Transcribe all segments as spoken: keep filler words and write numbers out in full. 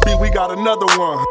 beat, we got another one.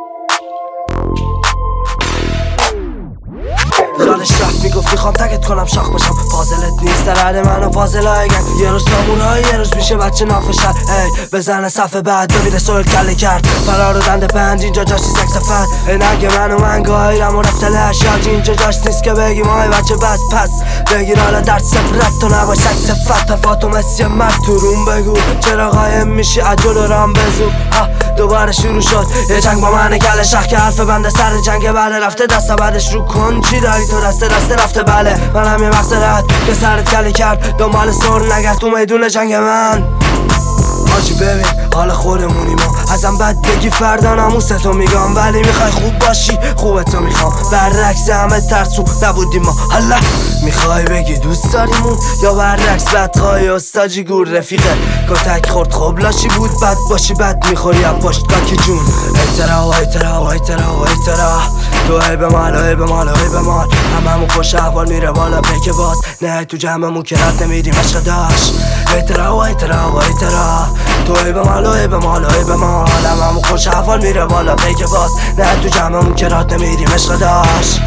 یادش رفت میگفت میخوام تگت کنم شاخ باشم، پازلت نیست در حد من و پازل های گنگ. یه روز سامورایی یه روز میشه بچه نافشر. ای بزنه صفحه بعد ببینه سویل کله کرد فرار و دنده پنج اینجا جاش نیست اکسفت. ای نگه من و من گاهیرم و رفته لحشاج اینجا جاش نیست که بگیم آی بچه بس پس بگیر حالا در سفرت تو نباش سک صفت حرفاتو مثل مرد تو روم بگو چرا قایم میشی عجل و رام بزون. دوباره شروع شد یه جنگ با من کله شخ که حرف بنده سر جنگ بله رفته دست بعدش رو کن چی داری تو دست دست رفته بله من هم یه مقصرت که سرت کلی کرد دنبال سر نگرد تو میدون جنگ من. آجی ببین حال خودمونی ما ازم بد بگی فردا ناموستو میگم ولی میخوای خوب باشی خوبتو میخوام برعکس همه ترسو نبودیم ما. حالا میخوای بگی دوست داریمون یا برعکس بدخواهی استاجی گور رفیقه کتک خورد خب لاشی بود بد باشی بد میخوری از پشت کاکی جون. ایترا و ایترا و ایترا و ایترا تو ای به مال ای به مال ای به مال هممون خوش احوال میره بالا پیک باز نه تو جمعمون که رد نمیریم عشق داشت. ایترا و ایترا و ایترا تو ای به مال ای به مال ای به مال هممون خوش احوال میره بالا پیک باز نه تو جمعمون که رد نمیریم عشق داشت.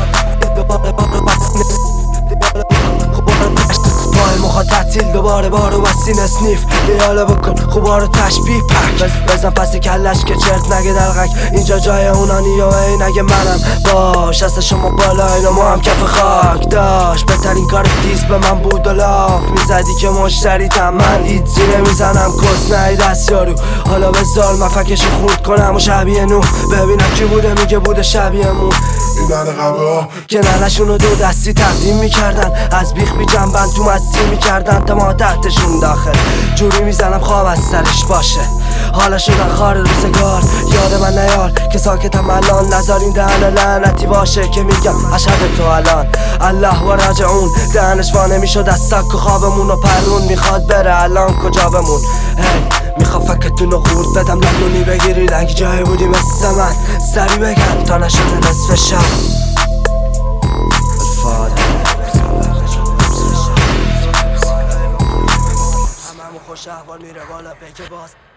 پای مخواد تعطیل دوباره بارو بستین اسنیف دیاله بکن خوبارو تشبیه پک بزن پسی کلش که چرت نگه دلغک اینجا جای اونانی و ای نگه منم باش اصلا شما بالا اینا ما هم کف خاک داشت بهترین کار دیس به من بود و لاف میزدی که مشتری تم من ایدزی نمیزنم کس نهی دست یارو حالا بذار مفکشو خورد کنم و شبیه نو ببینم کی بوده میگه بوده شبیه مون این دنه قبه که ننشونو دو دستی تقدیم میکردن از بیخ بی جنبن تو مستی میکردن تا ما تحتشون داخل جوری میزنم خواب از سرش باشه حالا شدن خار روزگار یاد من نیار که ساکتم الان نذارین دهن لعنتی باشه که میگم اشهد تو الان الله و راجعون دهنش وانه میشد از سک و خوابمون و پرون میخواد بره الان کجا بمون. هی میخوام فکتون رو خورد بدم لنونی بگیری لنگ جای بودی مثل من سری بگم تا نشده نصف شب. هممون خوش احوال میره بالا پیک باز